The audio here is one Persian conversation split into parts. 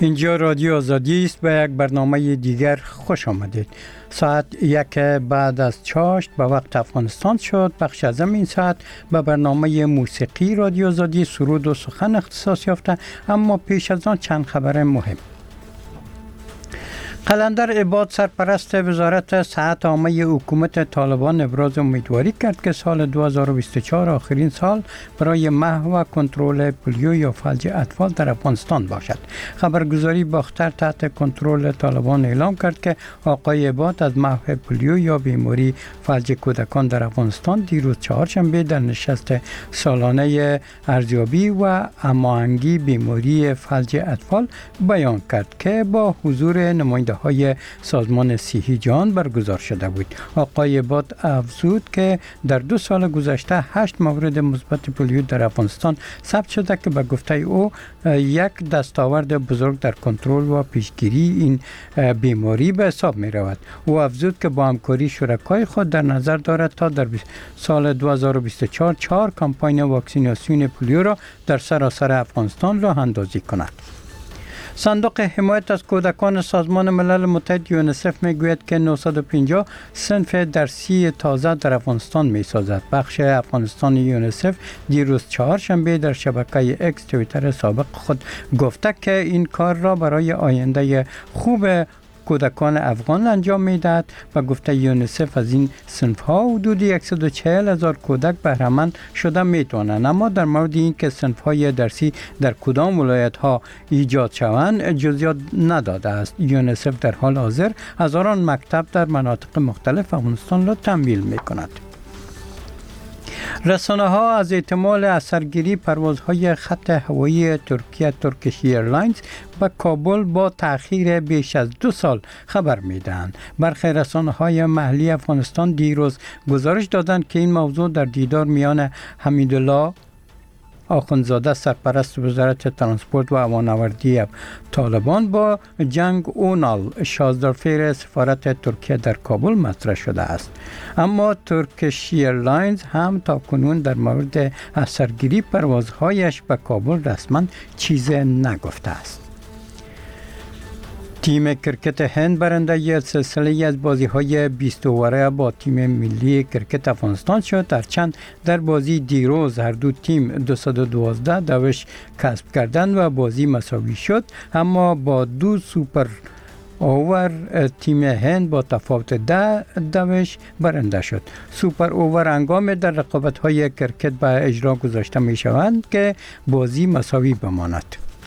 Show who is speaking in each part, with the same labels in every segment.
Speaker 1: اینجا رادیو آزادی است. به یک برنامه دیگر خوش آمدید. ساعت 1 بعد از چاشت به وقت افغانستان شد. بخش از این ساعت به برنامه موسیقی رادیو آزادی سرود و سخن اختصاص یافته، اما پیش از آن چند خبر مهم. قلندر عباد سرپرست وزارت صحت عامه حکومت طالبان ابراز امیدواری کرد که سال 2024 آخرین سال برای محو و کنترل پولیو یا فلج اطفال در افغانستان باشد. خبرگزاری باختر تحت کنترل طالبان اعلام کرد که آقای عباد از محو پولیو یا بیماری فلج کودکان در افغانستان دیروز چهارشنبه در نشست سالانه ارزیابی و هماهنگی بیماری فلج اطفال بیان کرد که با حضور نماینده های سازمان صحی جهان برگزار شده بود. آقای عباد افزود که در 2 سال گذشته 8 مورد مثبت پولیو در افغانستان ثبت شده که به گفته او یک دستاورد بزرگ در کنترل و پیشگیری این بیماری به حساب می رود. او افزود که با همکاری شرکای خود در نظر دارد تا در سال 2024 4 کمپاین واکسیناسیون پولیو را در سراسر افغانستان راه اندازی کند. صندوق حمایت از کودکان سازمان ملل متحد یونیسف میگوید که 950 صنف درسی تازه در افغانستان میسازد. بخش افغانستان یونیسف دیروز چهارشنبه در شبکه اکس توییتر سابق خود گفته که این کار را برای آینده خوب کودکان افغان انجام میدهد و گفته یونیسف از این صنف ها حدود 140,000 کودک بهره‌مند شده میتوانند، اما در مورد این که صنف های درسی در کدام ولایت ها ایجاد شوند جزئیات نداده است. یونیسف در حال حاضر هزاران مکتب در مناطق مختلف افغانستان را تمویل میکند. رسانه ها از احتمال اثرگیری پروازهای خط هوایی ترکیه ترکیش ایرلاینز به کابل با تأخیر بیش از 2 سال خبر میدهند. برخی رسانه های محلی افغانستان دیروز گزارش دادند که این موضوع در دیدار میان حمیدالله آخوندزاده سرپرست وزارت ترانسپورت و هوانوردی طالبان با جنگ اونال شازدارفیر سفارت ترکیه در کابل مطرح شده است، اما ترکیش ایرلاینز هم تا کنون در مورد اثرگیری پروازهایش به کابل رسما چیزی نگفته است. تیم کرکت هند برنده یک سلسله از بازی‌های 20 اووره با تیم ملی کرکت افغانستان شد. هرچند در بازی دیروز هر دو تیم 212 دوش کسب کردند و بازی مساوی شد، اما با 2 سوپر اوور تیم هند با تفاوت 10 دوش برنده شد. سوپر اوور هنگام در رقابت‌های کرکت به اجرا گذاشته می‌شوند که بازی مساوی بماند.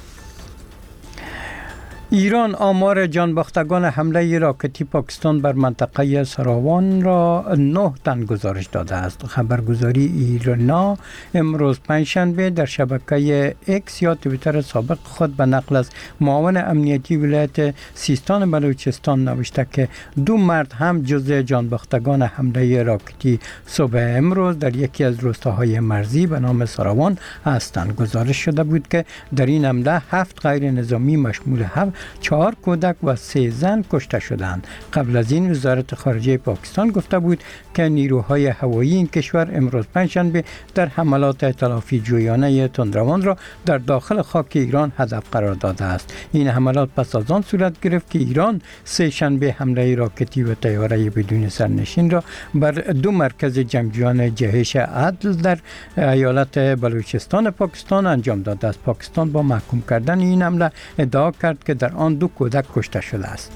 Speaker 1: ایران آمار جانباختگان حمله راکتی پاکستان بر منطقه سراوان را 9 تن گزارش داده است. خبرگزاری ایرنا امروز پنجشنبه در شبکه اکس یا توییتر سابق خود به نقل از معاون امنیتی ولایت سیستان بلوچستان نوشته که 2 مرد هم جزء جانباختگان حمله راکتی صبح امروز در یکی از روستاهای مرزی به نام سراوان هستند. گزارش شده بود که در این حمله 7 غیر نظامی مشمول 4 کودک و 3 زن کشته شدند. قبل از این وزارت خارجه پاکستان گفته بود که نیروهای هوایی این کشور امروز پنجشنبه در حملات تلافی جویانه تندروان را در داخل خاک ایران هدف قرار داده است. این حملات پس از آن صورت گرفت که ایران سه شنبه حمله راکتی و طیاره بدون سرنشین را بر 2 مرکز جنگجویان جهش عدل در ایالت بلوچستان پاکستان انجام داده است. پاکستان با محکوم کردن این حمله ادعا کرد که در آن 2 کودک کشته شده است.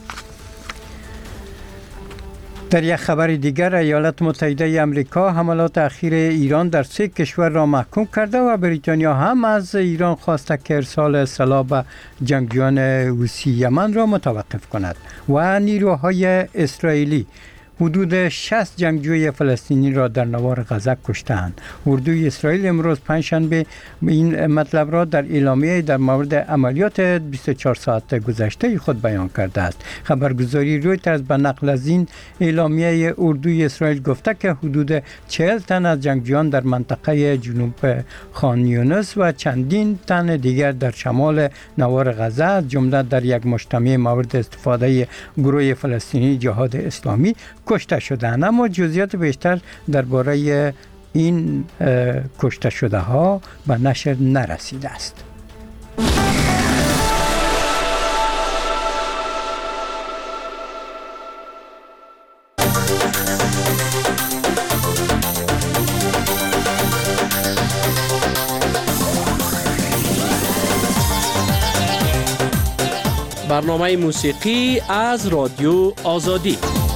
Speaker 1: در یک خبر دیگر ایالات متحده آمریکا حملات اخیر ایران در 3 کشور را محکوم کرده و بریتانیا هم از ایران خواسته که ارسال سلاح به جنگجویان حوثی یمن را متوقف کند و نیروهای اسرائیلی حدود 60 جنگجوی فلسطینی را در نوار غزه کشتند. اردوی اسرائیل امروز پنجشنبه این مطلب را در اعلامیه در مورد عملیات 24 ساعت گذشته خود بیان کرده است. خبرگزاری رویترز به نقل از این اعلامیه اردوی اسرائیل گفته که حدود 40 تن از جنگجویان در منطقه جنوب خان یونس و چندین تن دیگر در شمال نوار غزه از جمله در یک مجتمع مورد استفاده گروه فلسطینی جهاد اسلامی کشته شدند، اما جزئیات بیشتر درباره این کشته شده ها به نشر نرسیده است.
Speaker 2: برنامه موسیقی از رادیو آزادی.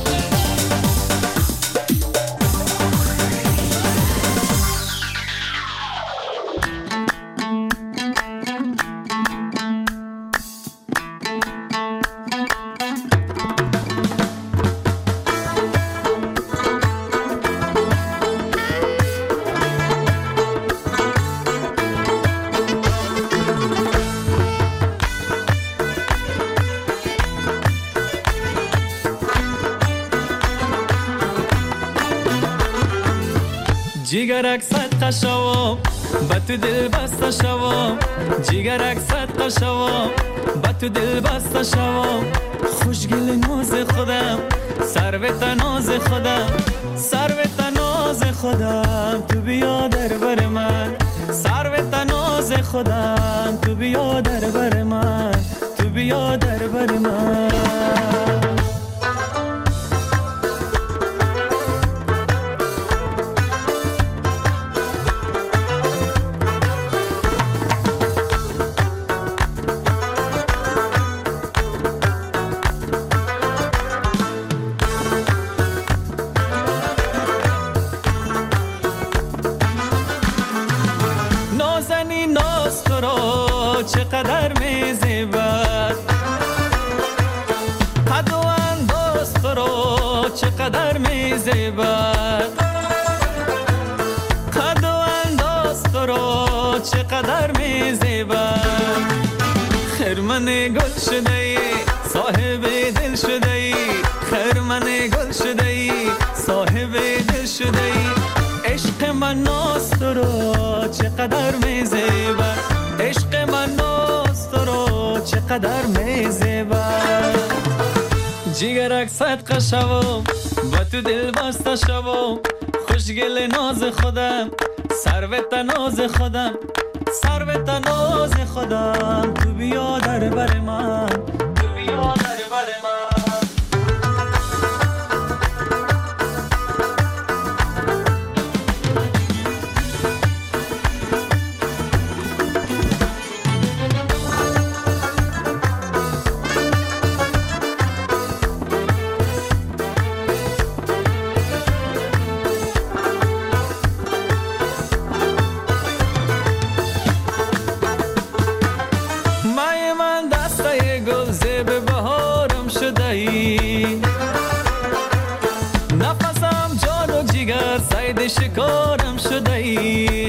Speaker 3: جیگرک صدقه شوام با تو دل بسته شوام، جیگرک صدقه شوام با تو دل بسته شوام، خوشگل ناز خودم سروت ناز خودم، سروت ناز خودم تو بیا در بر من، سروت ناز خودم تو بیا در بر من، تو بیا در بر من. چقدر میزیبد قد و انداز تو رو، چقدر میزیبد قد و انداز تو رو، چقدر میزیبد. خرمن گل شده ای صاحب دل شده ای، خرمن گل شده ای صاحب دل شده ای. عشق من ناز تو رو چقدر میزیبد، عشق من ناز تو رو چقدر میزیبد. جیگرک صدقه شوام با تو دل بسته شوام، خوشگل ناز خودم سروت ناز خودم، سروت ناز خودم تو بیا در بر من، تو بیا در بر من. نفسم جان و جگر سید شکارم شده ای،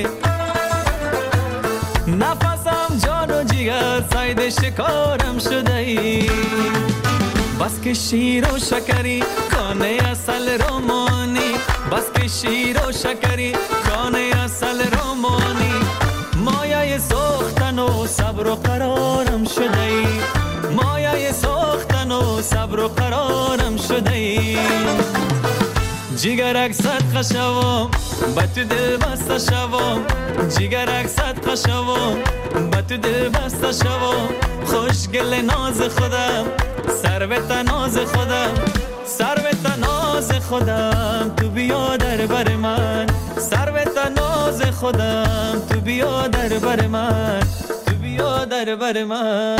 Speaker 3: نفسم جان و جگر سید شکارم شده ای. بس که شیر و شکری کانه اصل رومانی، بس که شیر و شکری کانه اصل رومانی. مایه سوختن و صبر و قرارم شده ای، مایه سوختن و صبر و قرارم شده ای. جیگرک صدقه شوام با تو دل بسته شوام، جیگرک صدقه شوام با تو دل بسته شوام. خوشگل ناز خودم سروت ناز خودم، سروت ناز خودم تو بیا در بر من، سروت ناز خودم تو بیا در بر من، تو بیا در بر من.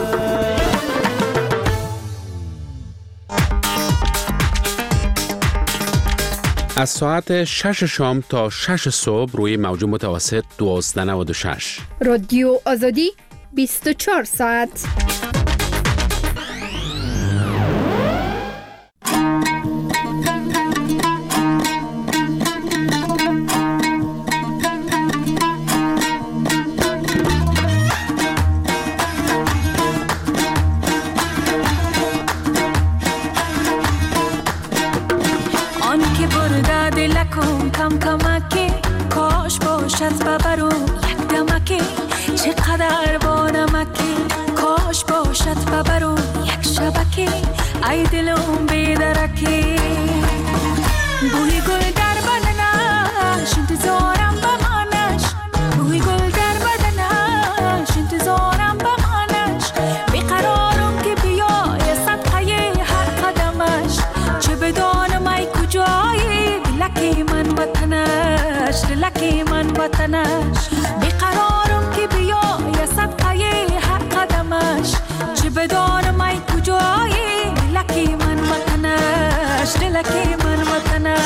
Speaker 2: از ساعت 6 شام تا 6 صبح روی موج متوسط 1296
Speaker 4: رادیو آزادی 24 ساعت.
Speaker 5: کم کمکی کاش باشد ببرو یک دمکی، چقدر با نمکی کاش باشد ببرو یک شبکی. ای دلم بیدرکی بوی گل در بدنش انتظارم بمانش، بوی گل در بدنش انتظارم بمانش. بیقرارم که بیای صدقه هر قدمش، چه بدانم ای کجایی لکی من وطنش، لکی من وطنش. بیقرارم که بیای صدقه هر قدمش، چه بدانم دلکی من وطنش.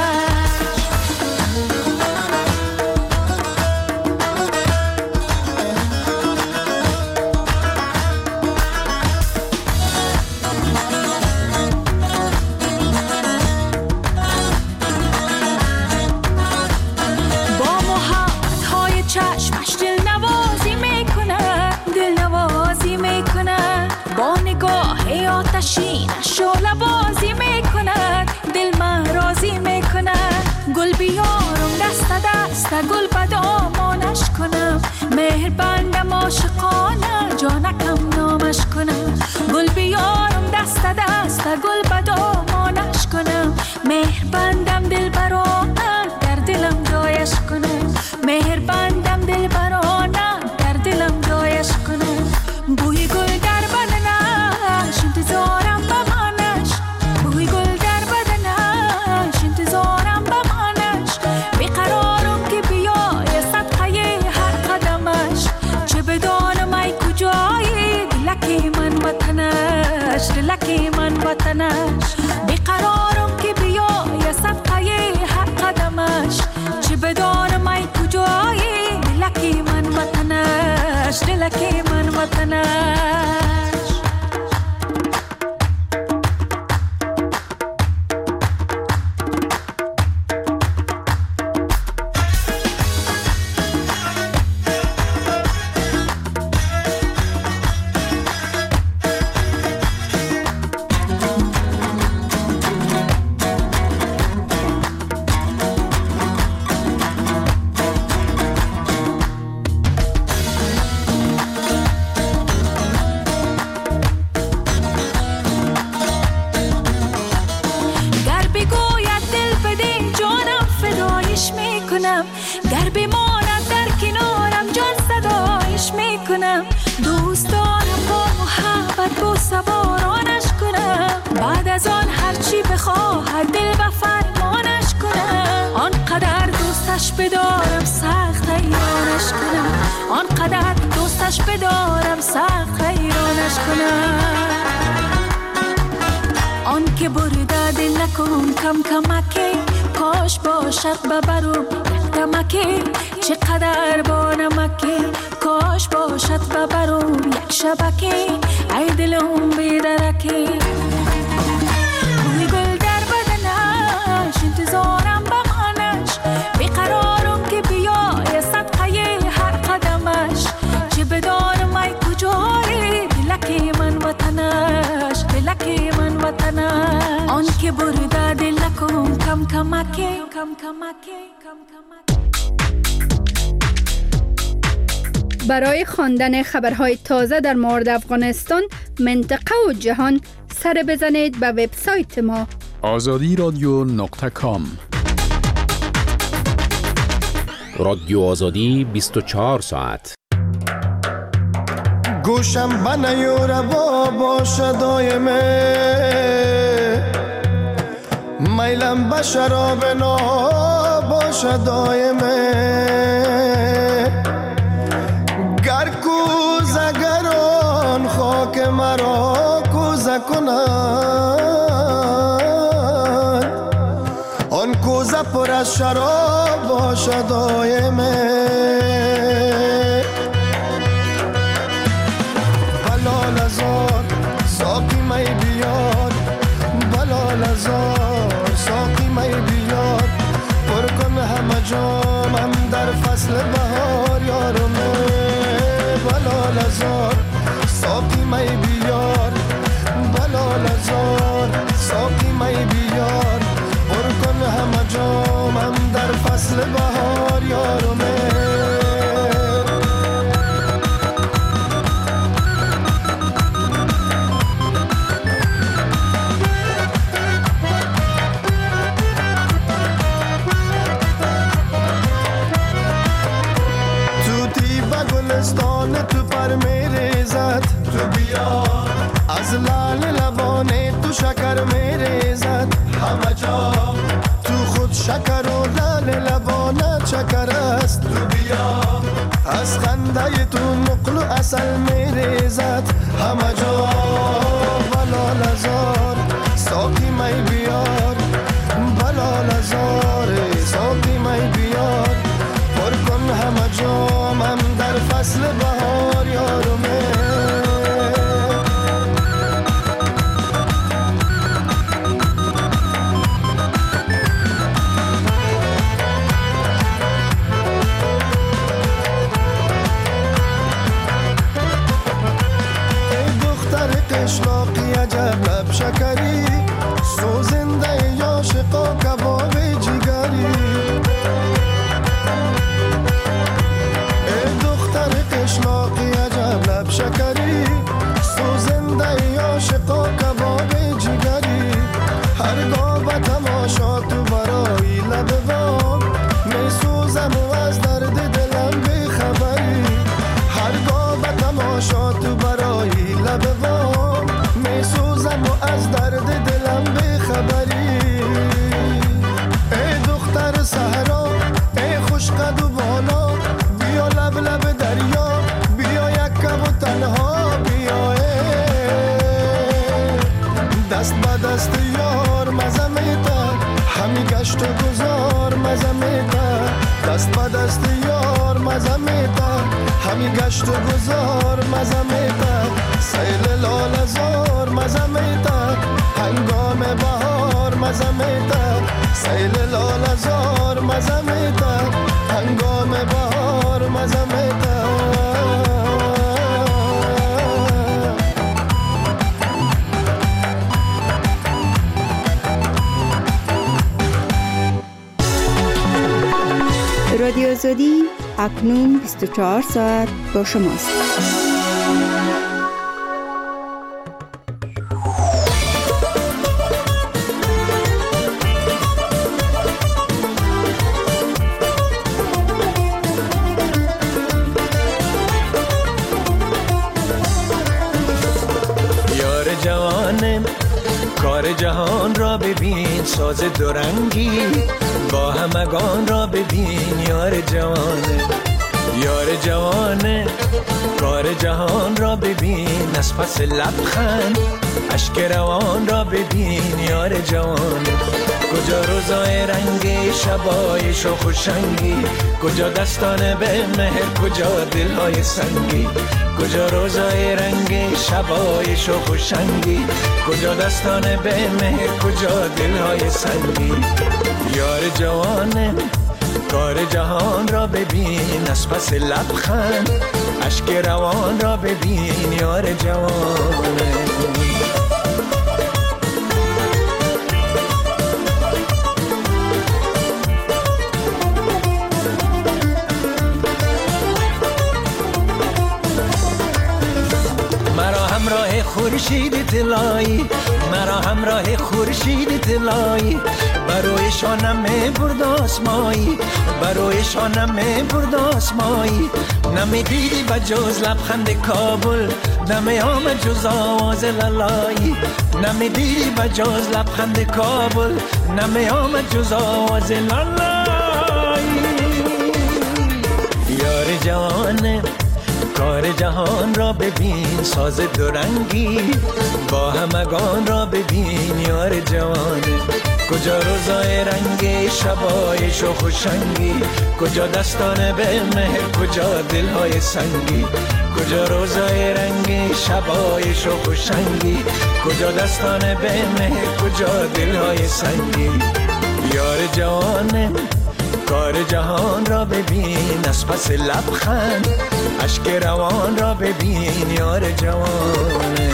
Speaker 5: شعله بازی میکنه دل من راضی میکنه گل بیارم دست دست گل به دامانش کنم مهر بندم عاشقانه جانکم نامش کنم گل بیارم دست دست گل به دامانش کنم مهر بندم دل برانه در دلم جایش کنم مهر بندم دل برانه در دلم جایش کنم بوی گل در بدنش انتظارم به منش بوی گل در بدنش انتظارم به منش بیقرارم که بیای صدقه هر قدمش چه بدانم ای کجایی دلکی من وطنش دلکی من وطنش بیقرارم که بیای صدقه هر قدمش چه بدانم ای کجایی دلکی من وطنش دلکی من وطنش. گر بماند در کنارم جان صدایش میکنم دوست دارم با محبت با سوارانش کنم بعد از آن هرچی بخواهد دل و فرمانش کنم آنقدر دوستش بدارم سخت حیرانش کنم آنقدر دوستش بدارم سخت حیرانش کنم آن که برده دل نکن کم کمکی کاش باشد ببرم دمکی چقدر با نمکی کاش باشد ببرم یک شبکی ای دلم بیدرکی بوی گل در بدنش انتظارم به منش بیقرارم که بیای صدقه هر قدمش چه بدانم ای کجایی دلکی من وطنش دلکی من وطنش آن که برده دل نکن کم کمکی کم کمکی کم کمکی.
Speaker 4: برای خواندن خبرهای تازه در مورد افغانستان، منطقه و جهان سر بزنید به وبسایت ما
Speaker 6: azadiradyo.com.
Speaker 2: رادیو آزادی 24 ساعت.
Speaker 7: گوشم بنیوره باشه دایمه میلم به شراب باشه دایمه گر کوزه گران خاک مرا کوزه کنند آن کوزه پر از شراب باشه دایمه بلال ازار ساقی می بیار بلال ازار ساقی می بیار پر کن همه جامم در فصل بهار یارمه بلال ازار ساقی می بیار بلال ازار ساقی می بیار پر کن همه جامم در فصل بهار یارمه تو پر میریزد تو بیا از لال لبانه تو شکر میریزد همه جا تو خود شکر و لال لبانه چکر است تو بیا از خنده تو نقل و عسل میریزد همه جا بلال ازار ساقی می بیار مزه میده دست به دست یار مزه میده همی گشت و گذار مزه میده سیل لال زار مزه میده هنگام بهار مزه میده سیل لال زار مزه میده هنگام بهار مزه میده
Speaker 6: رادیو آزادی اکنون 24 ساعت با شماست.
Speaker 8: یار جوانم کار جهان را ببین ساز دورنگی با همگان را ببین یار جوانه یار جوانه کار جهان را ببین از پس لبخند اشک روان را ببین یار جوانه کجا روزای رنگی شبای شوخ و شنگی کجا دستان به مهر کجا دلهای سنگی کجا روزای رنگی شبای شوخ و شنگی کجا دستان به مهر کجا دلهای سنگی یار جوانه کار جهان را ببین از پس لبخند اشک روان را ببین یار جوانه همراه خورشید طلایی مرا همراه خورشید طلایی بروی شانم برد آسمایی بروی شانم برد آسمایی نمیدیدی بجز لبخند کابل نمی آمد جز آواز لالایی نمیدیدی بجز لبخند کابل نمی آمد جز آواز لالایی یار جوانه کار جهان را ببین ساز دورنگی با همگان را ببین یار جوانه کجا روزای رنگی شبای شوخ و شنگی کجا دستان به مهر کجا دلهای سنگی کجا روزای رنگی شبای شوخ و شنگی کجا دستان به مهر کجا دلهای سنگی یار جوانه کار جهان را ببین از پس لبخند اشک روان را ببین یار جوانه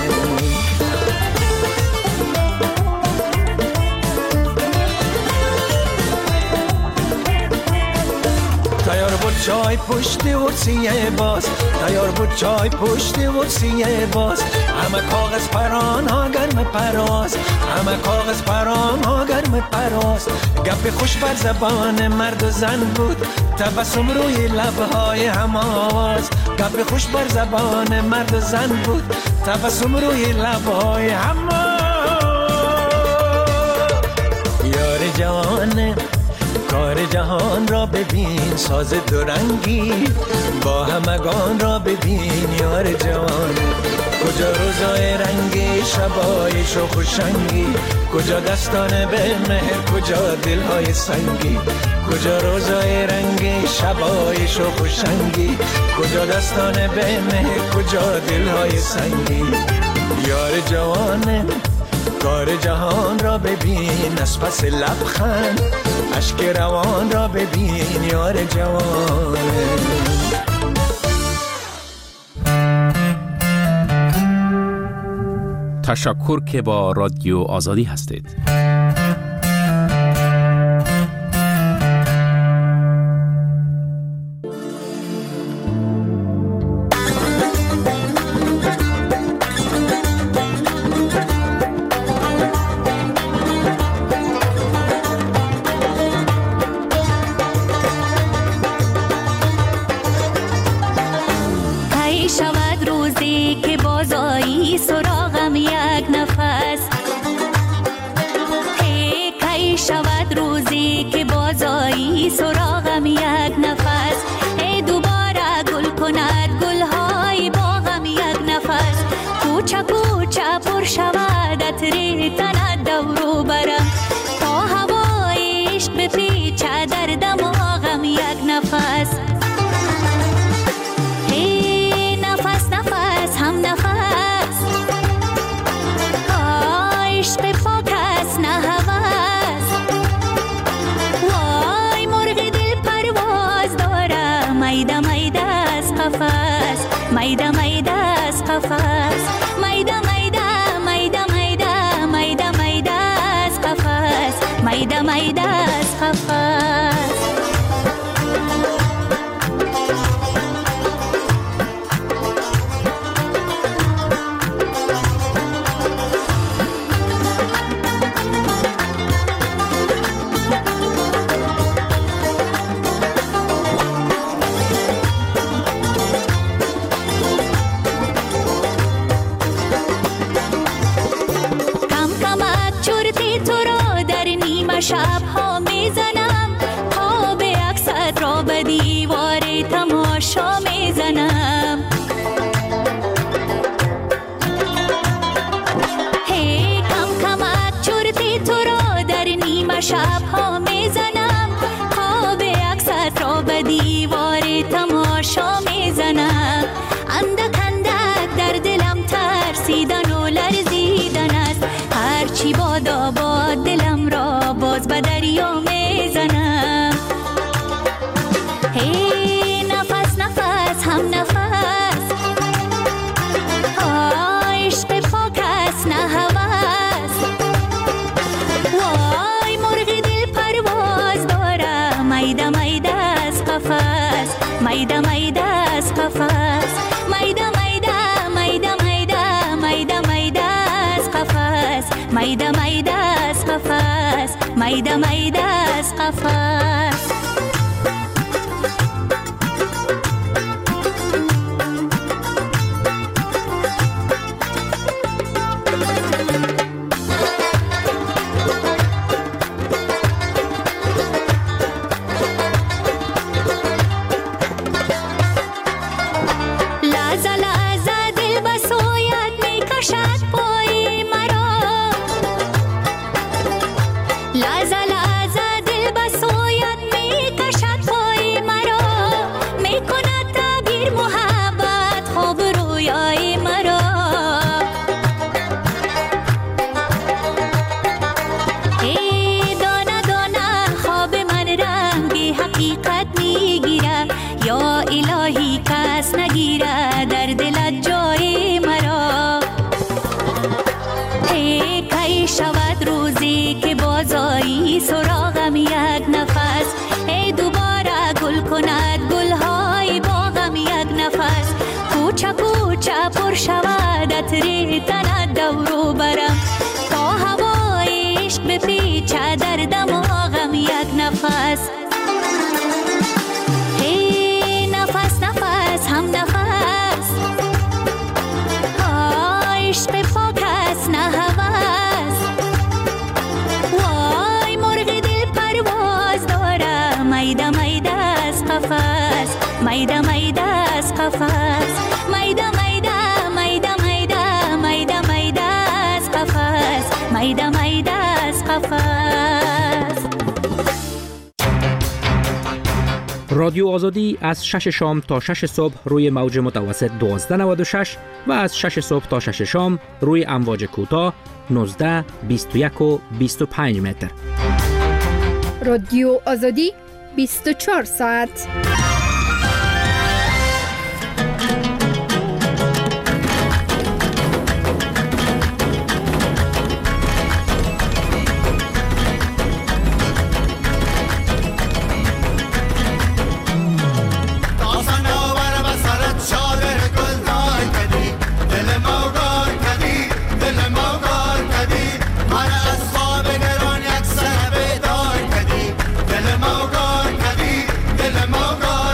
Speaker 8: تیار بود چای پشت ورسیه باز تیار بود چای پشت ورسیه باز همه کاغذ پران ها گرم پرواز همه کاغذ پران ها گرم پرواز گپ خوش بر زبان مرد و زن بود تبسم روی لبهای هم آواز گپ خوش بر زبان مرد و زن بود تبسم روی لبهای هم یار جوانه کار جهان را ببین ساز دورنگی با همگان را ببین یار جوانه کجا روزای رنگی شبای شوخ و شنگی کجا دستان به مهر کجا دلهای سنگی کجا روزای رنگی شبای شوخ و شنگی کجا دستان به مهر کجا دلهای سنگی یار جوانه کار جهان را ببین از پس لبخند اشک روان را ببین یار جوانه
Speaker 2: تشکر که با رادیو آزادی هستید.
Speaker 5: شود عطر تنت دورو برم تا هوای عشق بپی بپیچه در دماغم یک نفس. هی نفس نفس هم نفس، عشق پاک است نه هوس. وای مرغ دل پرواز داره، میده میده از قفس، میده میده از قفس، میده میده میده میده میده میده از قفس، میده میده از قفس. شب ها میزنم، خواب اکست را به دیوار تماشا میزنم. هی کم کمک چرتی تو را در نیمه شب ها میزنم، خواب اکست را به دیوار تماشا میزنم. اندک اندک در دلم ترسیدن و لرزیدن است، هرچی بادا باد دلم را باز به دریا میزنم. هی نفس نفس هم نفس، عشق پاک است نه هوس. وای مرغ دل پرواز داره، میده میده از قفس، میده میده از قفس، میده میده میده میده میده میده از قفس، میده میده از قفس، میده میده از قفس. یا الهی کس نگیره در دلت جای مرا. ای کی شود روزی که بازایی سراغم یک نفس، ای دوباره گل کند گلهای باغم یک نفس. کوچه کوچه پر شود عطر تنت دورو برم، تا هوای عشق بپیچه در دماغم یک نفس. هم نفس، عشق پاک است نه هوس. وای مرغ دل پرواز داره، میده میده از قفس، میده میده از قفس، میده میده میده میده میده میده از قفس، میده میده از قفس.
Speaker 9: رادیو آزادی از 6 شام تا 6 صبح روی موج متوسط 1296 و از 6 صبح تا 6 شام روی امواج کوتاه 19، 21 و 25 متر.
Speaker 4: رادیو آزادی 24 ساعت.
Speaker 7: دل موگار کدی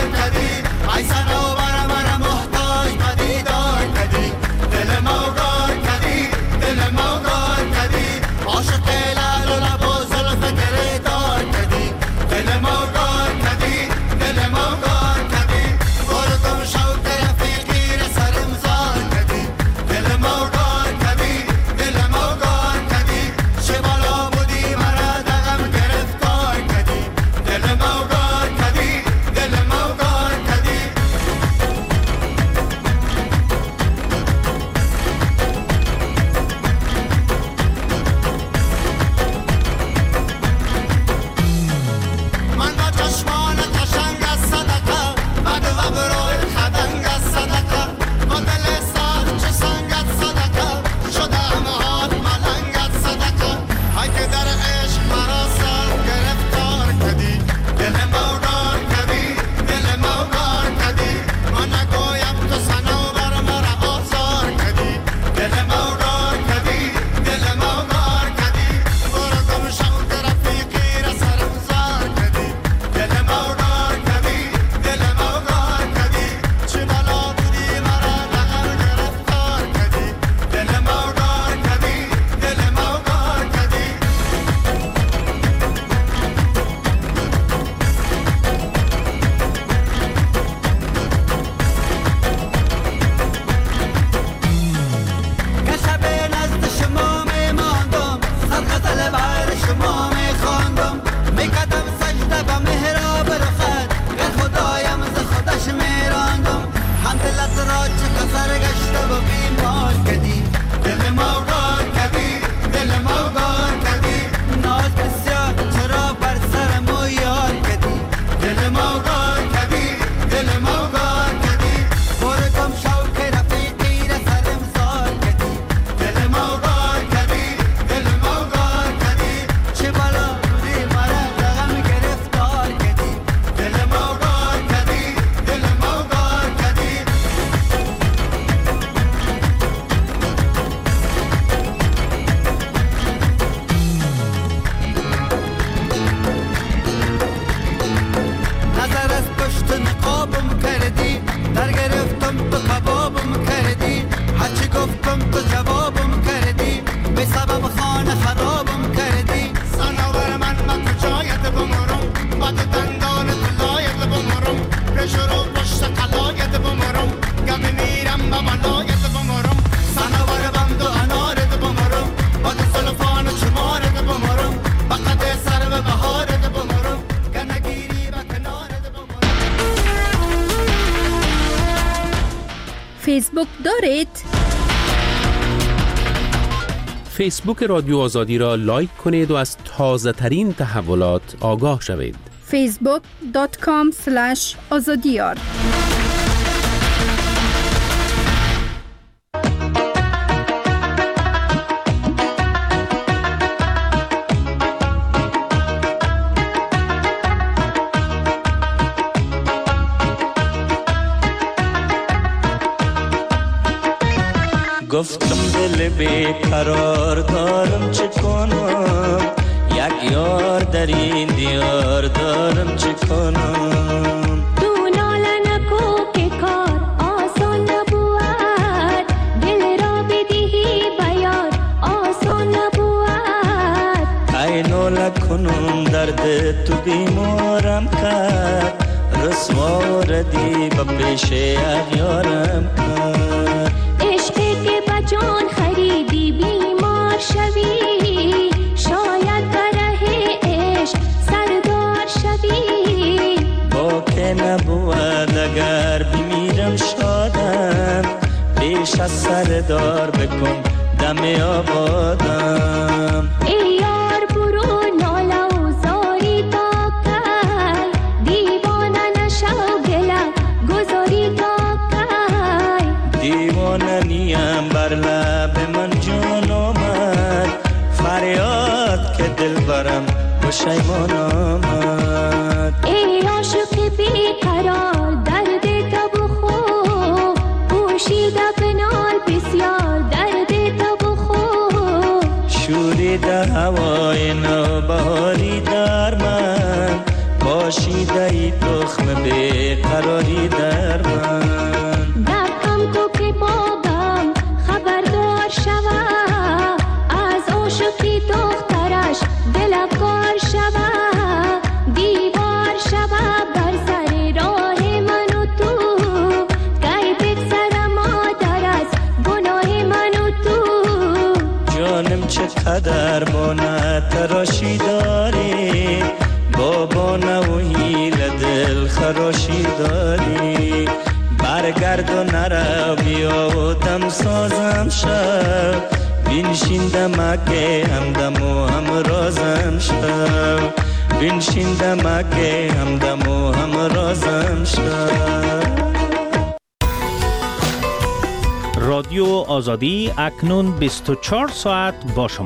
Speaker 4: فیسبوک دارید؟
Speaker 2: فیسبوک رادیو آزادی را لایک کنید و از تازه ترین تحولات آگاه شوید.
Speaker 4: facebook.com/azadiyar
Speaker 10: گفتم دل بیقرار دارم چه کنم، یک یار در این دیار دارم چه کنم.
Speaker 5: تو ناله نکو که کار آسان نبود، دل را بدهی بیار آسان نبود.
Speaker 10: ای ناله کنم درد تو بیمارم کرد، رسوا ردی با پیش اغیارم کرد.
Speaker 5: جان خریدی بیمار شوی، شاید بره عشق سردار شوی.
Speaker 10: با که نبود اگر بمیرم شادم، پیش از سردار بکن دم آبادم.
Speaker 5: ای یار برو ناله و زاری تا کی، دیوانه نشو گله گذاری تا کی.
Speaker 10: دیوانه نیم بر لب من جان آمد، فریاد که دل برم پشیمان آمد.
Speaker 5: ای عاشق بیقرار درد تو بخور، پوشیده بنال بسیار درد تو بخور.
Speaker 10: شوریده هوای نوبهاری در من، باشیده ای تخم بیقراری در من.
Speaker 5: دقم تو که بابم خبردار شوه، از عاشقی دخترش دل کار شوه. دیوار شوه بر سر راه من و تو، گی بگذر مادر از گناه من و تو.
Speaker 10: جانم چقدر بانه تراشی داری، بابانه و هیل دل خراشی داری. برگرد و نرو بیا و دم سازم شو، بینشین دمکه همدم و همرازم شو. بینشین دمکه همدم و همرازم شو.
Speaker 11: رادیو آزادی اکنون 24 ساعت با شما.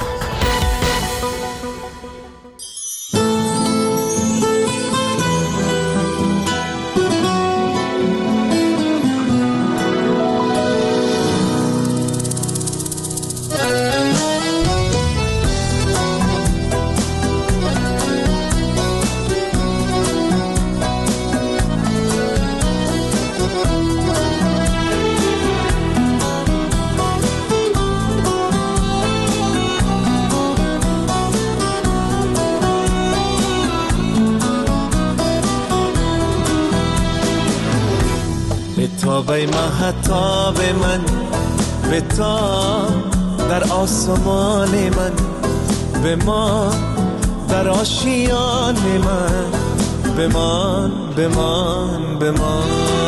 Speaker 8: به مهتاب من، به تا در آسمان من، به ما در آشیان من، بمان بمان بمان.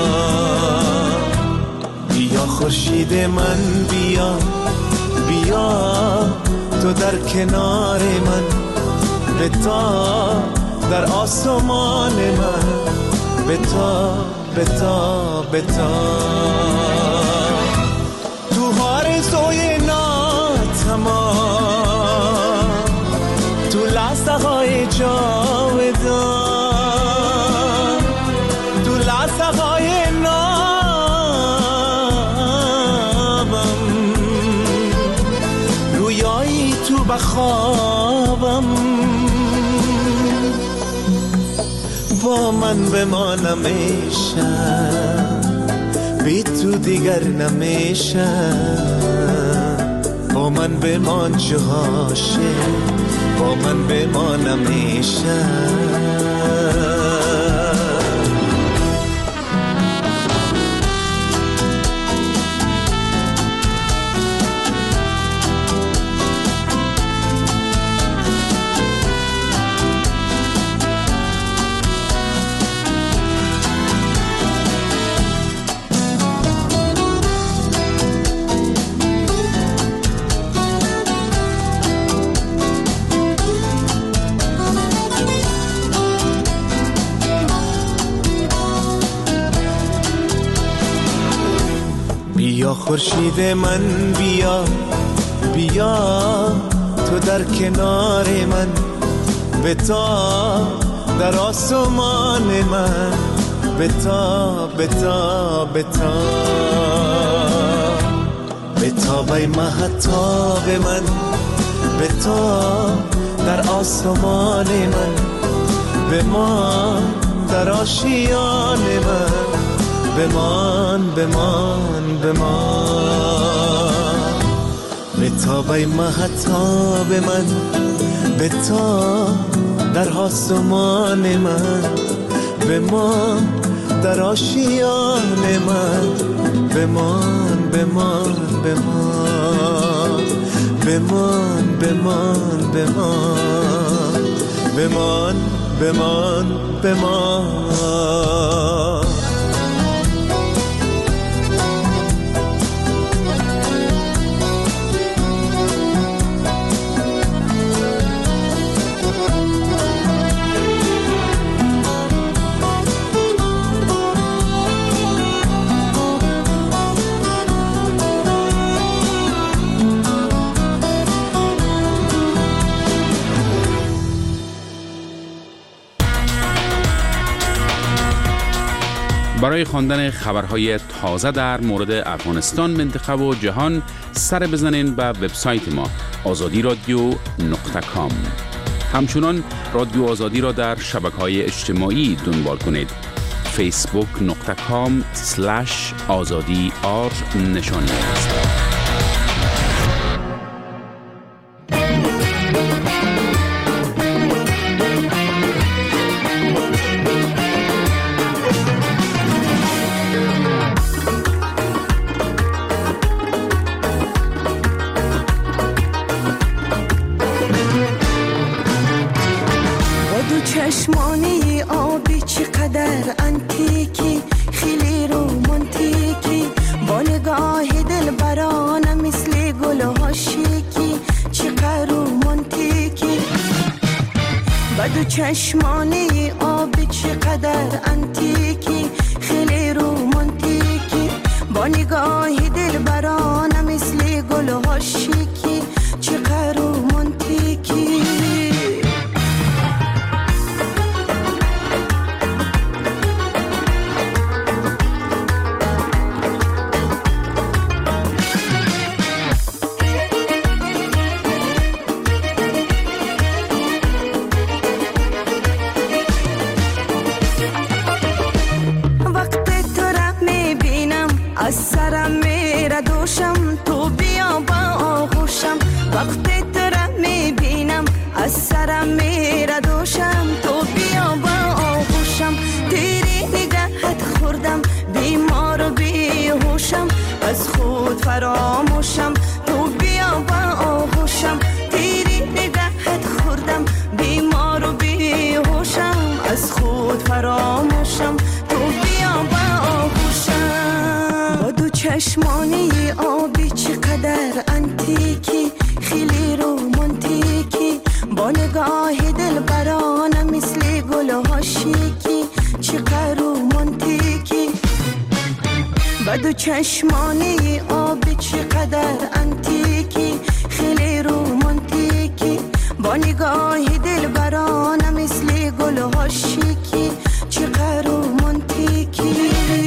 Speaker 8: بیا خورشید من بیا، بیا تو در کنار من، به تا در آسمان من، به تا بتا بتا. تو آرزوی ناتمام، تو لحظه های جاودان، تو لحظه های نابم، رویایی تو بخوابم. با من بمانم ایشم، بی تو دیگر نمیشم. با من بمان چه عاشق، با من بمانم ایشم.
Speaker 7: بیا خورشید من بیا بیا تو در کنار من بتا در آسمان من بتا بتا بتا بتا بی مهتاب من بتا در آسمان من بمان در آشیان من بمان بمان بمان بتا بی مهتاب من بتا در آسمان من بمان در آشیان من بمان بمان بمان بمان بمان بمان بمان بمان بمان
Speaker 2: برای خواندن خبرهای تازه در مورد افغانستان، منطقه و جهان سر بزنین به وبسایت ما azadiradyo.com. همچنان رادیو آزادی را در شبکه‌های اجتماعی دنبال کنید. facebook.com/azadi نشانی است.
Speaker 12: چشمانی آبی چقدر انتیکی خیلی رومانتیکی با نگاه دلبرانه مثل گل ها شیکی چقدر رومانتیکی بدو چشمانی آبی چقدر انتیکی خیلی رومانتیکی با نگاه دلبرانه مثل گل ها شیکی چقدر رومانتیکی از سرم میره دوشم تو بیا با آغوشم وقتی تو را میبینم از سرم میره دوشم تو بیا با آغوشم تیری نگهت خوردم بیمار و بیهوشم از خود فراموشم تو بیا با آغوشم تیری نگهت خوردم بیمار و بیهوشم از خود فراموشم تو بیا با آغوشم چشمانی آبی چقدر انتیکی خیلی رومانتیکی با نگاه دلبرانه مثل گل ها شیکی چقدر رومانتیکی بدو چشمانی آبی چقدر انتیکی خیلی رومانتیکی با نگاه دلبرانه مثل گل ها شیکی چقدر رومانتیکی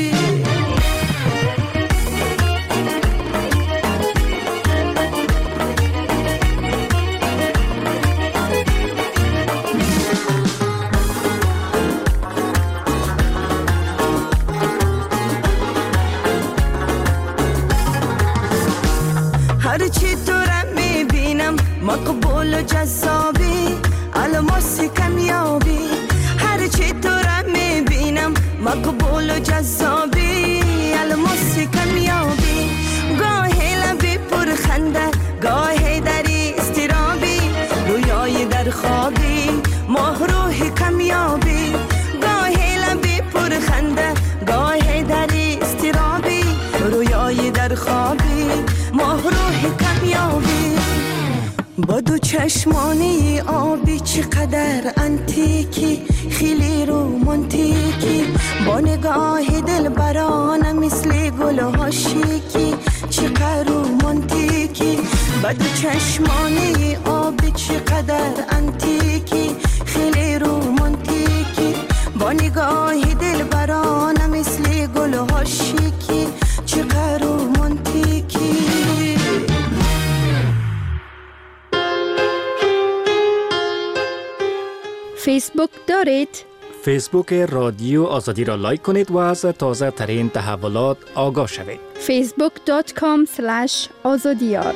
Speaker 12: هرچی تو را میبینم مقبول و جذابی الماس کمیابی هرچی تو را میبینم مقبول و جذابی الماس کمیابی گاهی لبی پر خنده گاهی دری استرابی رویای در خوابی ماه روح کمیابی گاهی لبی پر خنده گاهی دری استرابی رویای در خوابی ماه روح کمیابی با دو چشمانی آبی چقدر انتیکی خیلی رومانتیکی با نگاه دلبرانه مثل گل ها شیکی چقدر رومانتیکی، بدو چشمانی آب چقدر انتیکی، خیلی رومانتیکی، با نگاهی دل برانه مثل گل ها شیکی، چقدر رومانتیکی.
Speaker 4: فیسبوک دارید؟
Speaker 13: فیسبوک رادیو آزادی را لایک کنید و از تازه ترین تحولات آگاه شوید.
Speaker 4: facebook.com/azadiyar.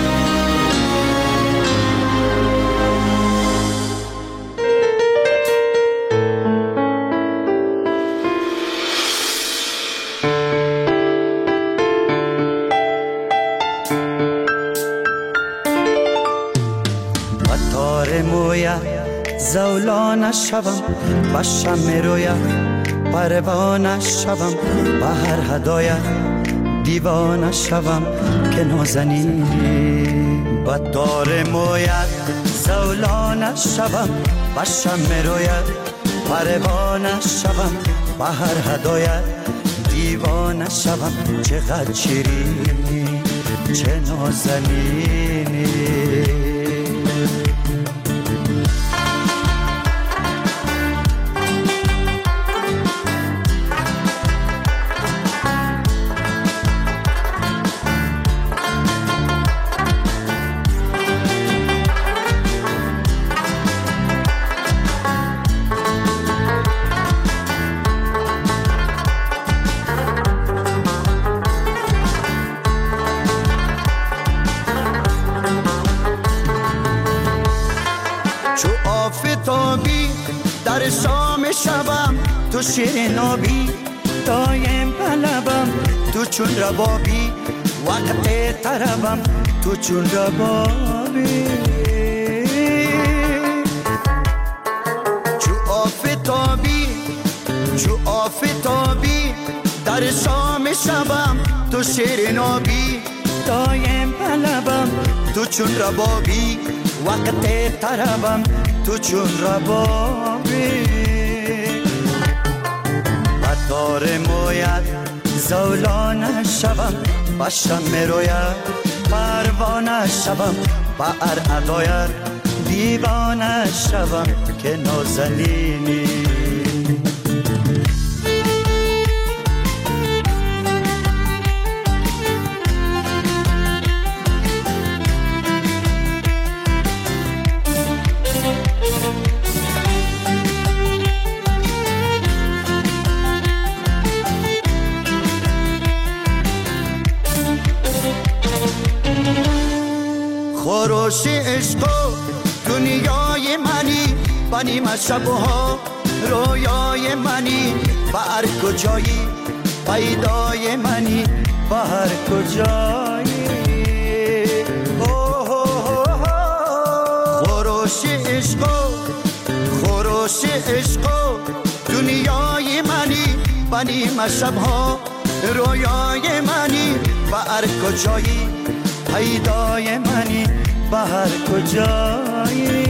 Speaker 14: زولانه شوم با شمع رویت، پروانه شوم با هر هدایت، دیوانه شوم که نازنینی با تار مویت. زولانه شوم با شمع رویت، پروانه شوم با هر هدایت، دیوانه شوم چقدر شیرینی چه نازنینی. در شام شبم تو شیرین آبی، دایم بلبم تو چون ربابی، وقت طربم تو چون ربابی. چو آفتابی در شام شبم تو شیرین آبی، دایم بلبم تو چون ربابی، وقت طربم تو چون ربابی. بدار مویت زولانه شوم با شمع رویت، پروانه شوم با هر ادایت، دیوانه شوم که نازنینی. خروش عشق و دنیای منی، بنیم از شبها رویای منی، با هر کجایی پیدای منی، با هر کجایی. خروش عشق و دنیای منی، بنیم از شبها رویای منی، با هر کجایی پیدای منی، با هر کجایی.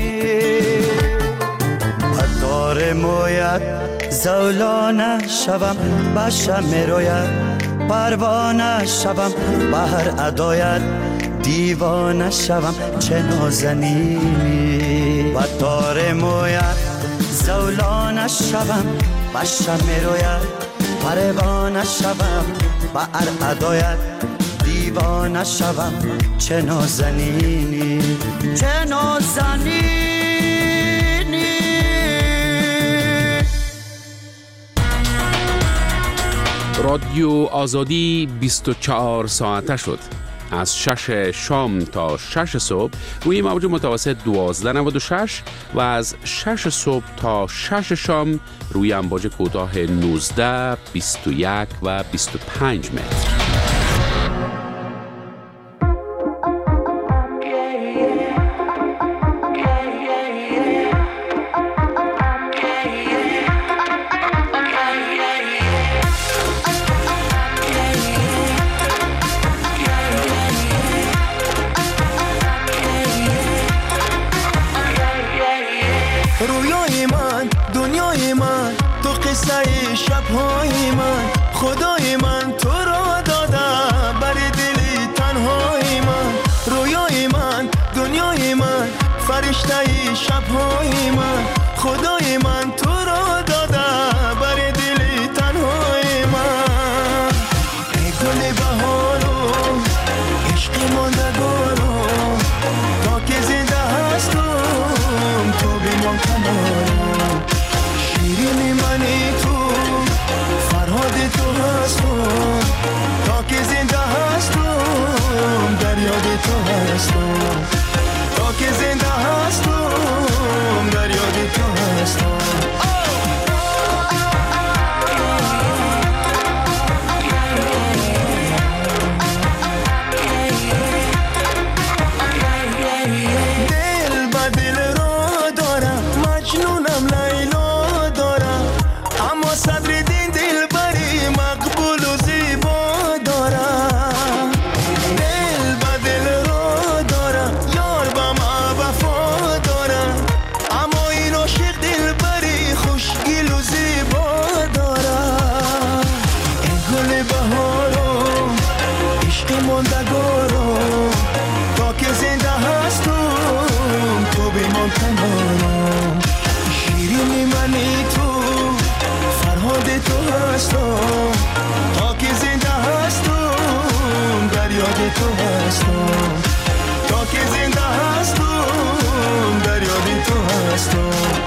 Speaker 14: بدار مویت زولانه شوم با شمع رویت، پروانه شوم با هر ادایت، دیوانه شوم چه نازنینی. بدار مویت زولانه شوم با شمع رویت، پروانه شوم با هر ادایت، دیوانه شوم چه نازنینی چه نازنینی.
Speaker 2: رادیو آزادی 24 ساعته شد. از 6 شام تا 6 صبح روی موج متوسط 1296 و از 6 صبح تا 6 شام روی امواج کوتاه 19، 21 و 25 متر.
Speaker 7: رویای من، دنیای من، تو قصه شبهای من، خدای من تو را داده بر دل فرشته شبهای من، خدای من تو را داده بر دل تنهای من. ای گل بهارم عشق ماندگارم، تا که زنده هستم تو بمان کنارم. شیرین منی تو فرهاد تو هستم، تا که زنده هستم در یاد تو هستم. تا که زنده هستم در یاد تو هستم. دل با دل را دارم، مجنونم لیلا دارم، اما صدر دین دل بری مقبول و زیبا دارم. دل با دل را دارم، یار با ما وفا دارم، اما این عاشق دل بری خوشگل و زیبا دارم. ای گل بهارم عشق ماندگارم، تا که زنده هستم تو بمان کنارم. شیرین منی تو فرهاد تو هستم، تا که زنده هستم در یاد تو هستم. تا که زنده هستم در یاد تو هستم.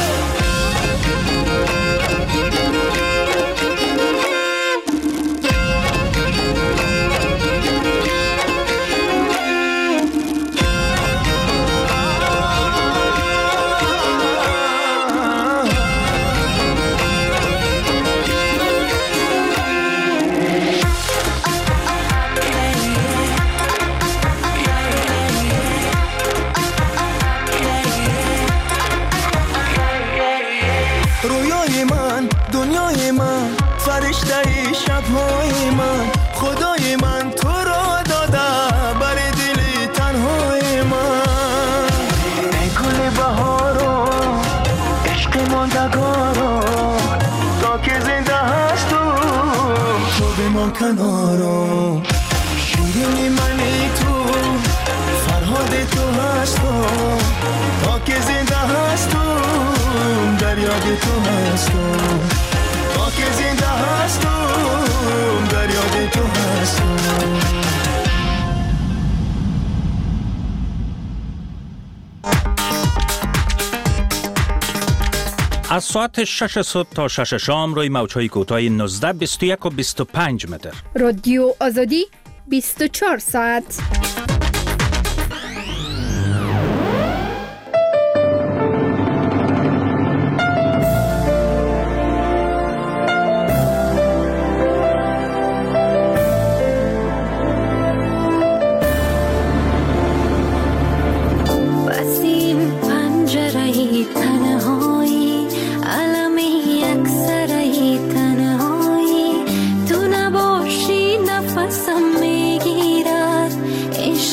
Speaker 7: رویای من، دنیای من، فرشته شبهای من، خدای من تو را داده بر دل تنهای من. ای گل بهارم عشق ماندگارم، تا که زنده هستم تو بمان کنارم. شیرین منی تو فرهاد تو هستم، تا که زنده هستم در یاد تو هستم. تا که زنده هستم در یاد تو هستم.
Speaker 11: از ساعت 6 صبح تا 6 شام روی موج‌های کوتاه 19، 21 و 25 متر.
Speaker 4: رادیو آزادی 24 ساعت.
Speaker 5: نفسم میگیرد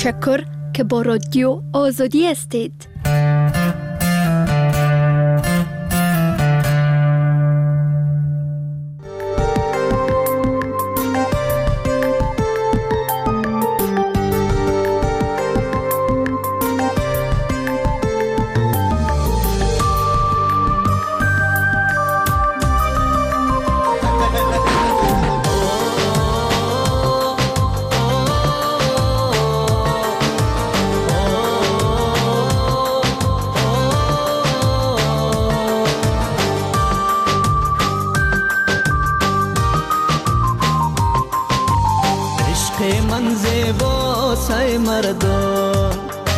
Speaker 4: تشکر که با رادیو آزادی هستید.
Speaker 3: من زیبا سای مردم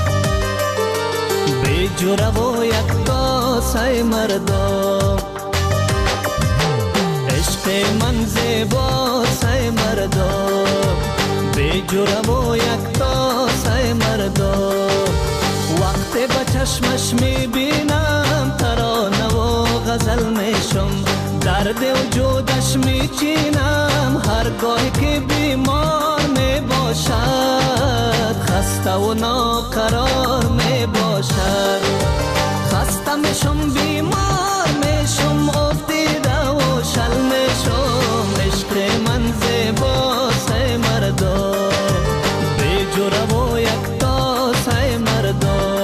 Speaker 3: بی جوره و یکتا سای مردم عشق من زیبا سای مردم بی جوره و یکتا سای مردم وقتی با چشمش میبینم ترانه و غزل میشم درد وجودش میچینم هرگاه که بیمار می باشد خسته و ناقرار می باشد خسته میشم بیمار میشم افتیده و شل میشم عشق من زیبا سای مردم بی جوره و یکتا سای مردم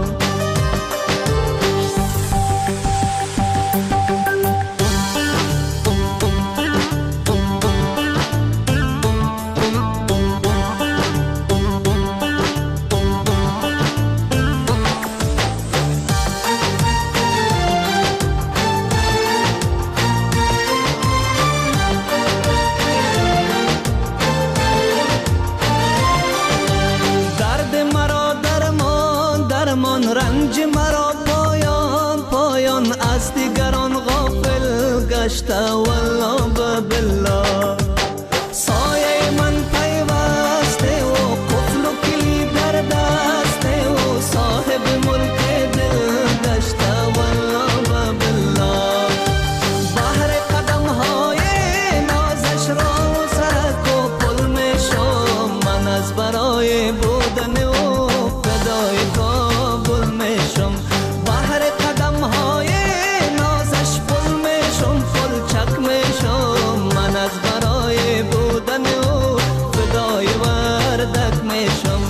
Speaker 3: رنج مرا پایان پایان از دیگران غافل گشته والله بالله سایه من پیوسته و قفل و کلید در دسته و صاحب ملک دل گشته والله بالله بحر قدم های نازش را سرک و پل میشم من از برای بودن و فدای کابل میشم بحر قدم های نازش پل میشم پل چک میشم من از برای بودن و فدای وردک میشم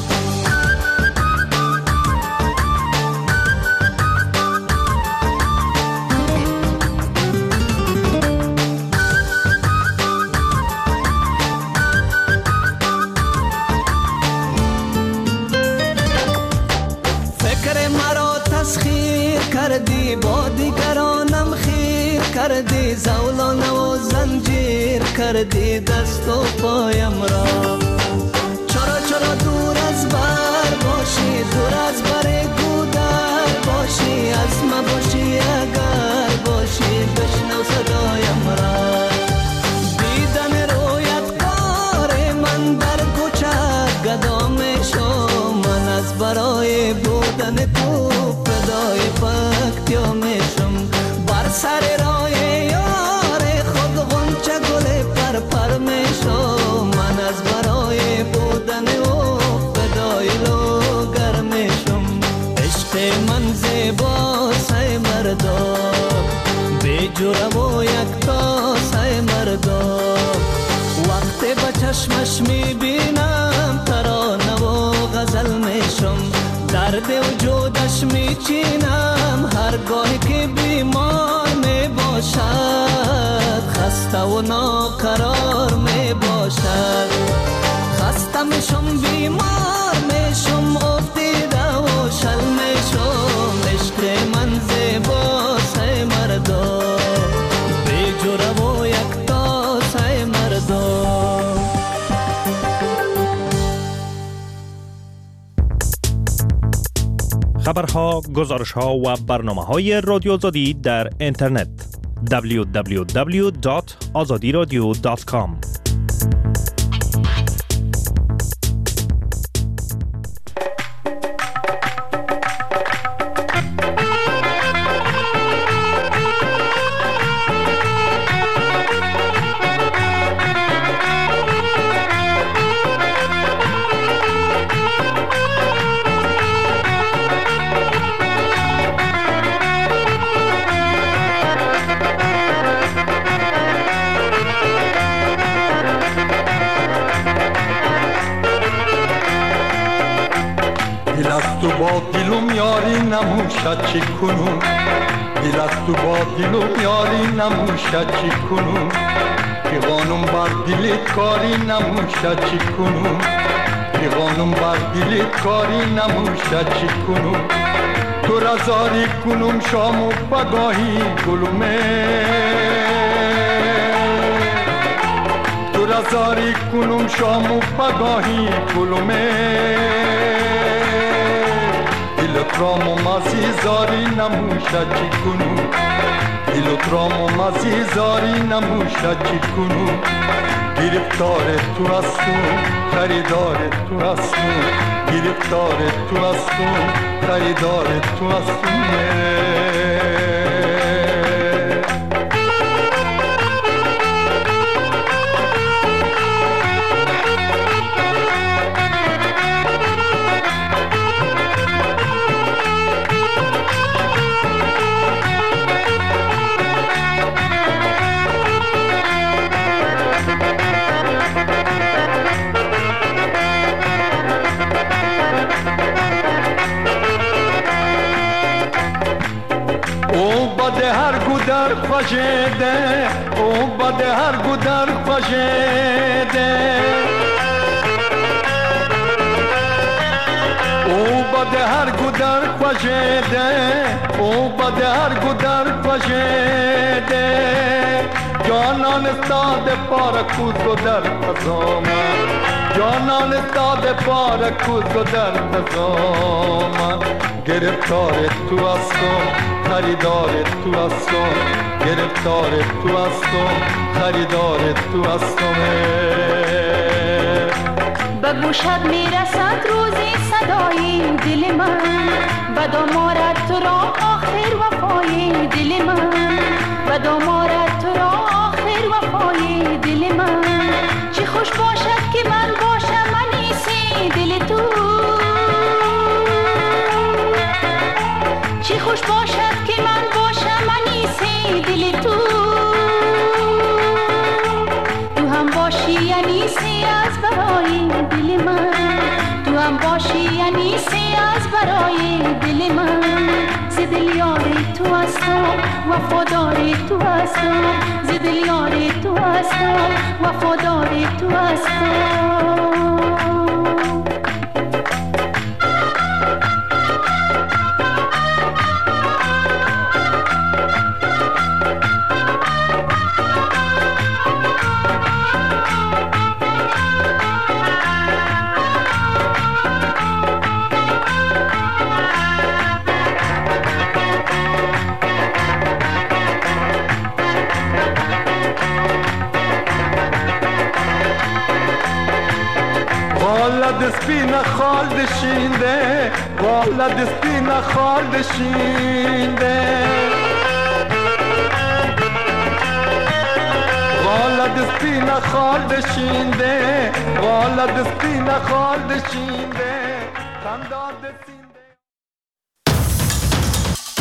Speaker 3: فکر مرا تسخیر کردی با دیگرانم خیر کردی زولانه و زنجیر کردی دست و پایم را چرا دور از بر باشی دور از بر گودر باشی از ما باشی اگر باشی بشنو صدایم را دیدن رویت کار من در کوچه گدا میشم من از برای بودن تو فدای پکتیا میشم بر سر راه یار خود غنچه گل پر میشم من از برای بودن و فدای لوگر میشم عشق من زیبا سای مردم بی جوره و یکتا سای مردم وقتی با چشمش میبینم ترانه و غزل میشم درد وجودش میچینم هرگاه که بیمار می باشد خسته و ناقرار می باشد خسته میشم بیمار میشم افتیده و شل میشم عشق من زیبا سای مردم بی جوره و یکتا سای مردم
Speaker 11: خبرها، گزارشها و برنامه‌های رادیو آزادی در اینترنت www.azadiradio.com
Speaker 15: تو با دلم یاری نموشد چی کنم، دل از تو با دلم یاری نموشد چی کنم، پیغانم بر دلت کاری نموشد چی کنم، پیغانم بر دلت کاری نموشد چی کنم. تو را زاری کنم شام و بگاهی گلومه، تو را زاری کنم شام و بگاهی گلومه، دلت را ممازی زاری نموشد چی کنم، دلت را ممازی زاری نموشد چی کنم. گرفتار تو هستم خریدار تو هستم، گرفتار تو هستم خریدار تو هستم. هر گودر خوشیده او بد هر گودر خوشیده، او بد هر گودر خوشیده، او بد هر گودر خوشیده. جانان استاد پار کوز و در قضام، جانان استاد پار کوز و در قضام. گرفتار تو هستم خریدار تو هستم، گرفتار تو هستم خریدار تو هستم.
Speaker 5: به گوشت میرسد روزی صدای دل من، به دامارت تو را آخر وفای دل من، به دامارت تو را آخر وفای دل من. چه خوش باشد که من باشم انیسی دل تو، چه خوش باشد که من باشم انیسی دل تو. تو هم باشی انیسی از برای دل من، تو هم باشی انیسی از برای دل من. ز دل یار تو هستم وفادار تو هستم، ز دل یار تو هستم وفادار تو هستم.
Speaker 15: دسپینا خال دشینده، والا دسپینا خال دشینده، والا دسپینا خال دشینده، والا دسپینا خال دشینده.